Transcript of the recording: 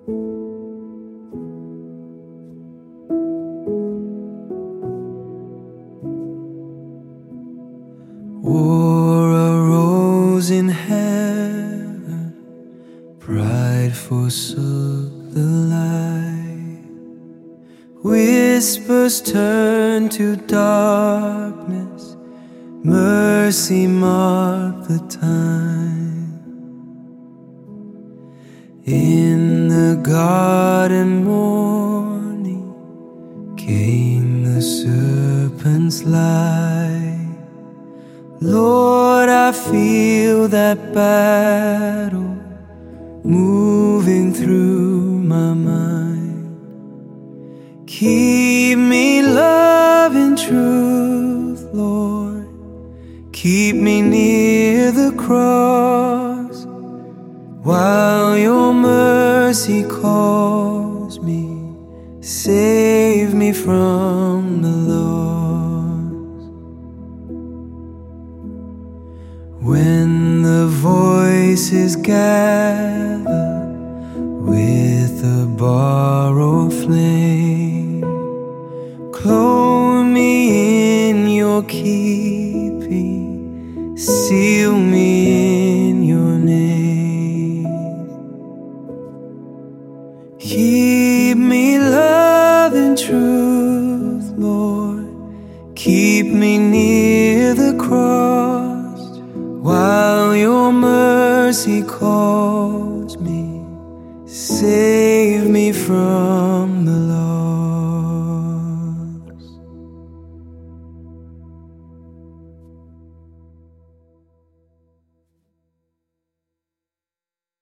War arose in heaven, pride forsook the light. Whispers turned to darkness, mercy marked the time. In the garden morning came the serpent's lie. Lord, I feel that battle moving through my mind. Keep me loving truth, Lord. Keep me near the cross while your mercy calls me. Save me from the loss. When the voices gather with a borrowed flame, clothe me in your keeping, seal me in your name. Keep me loving truth, Lord. Keep me near the cross while your mercy calls me. Save me from the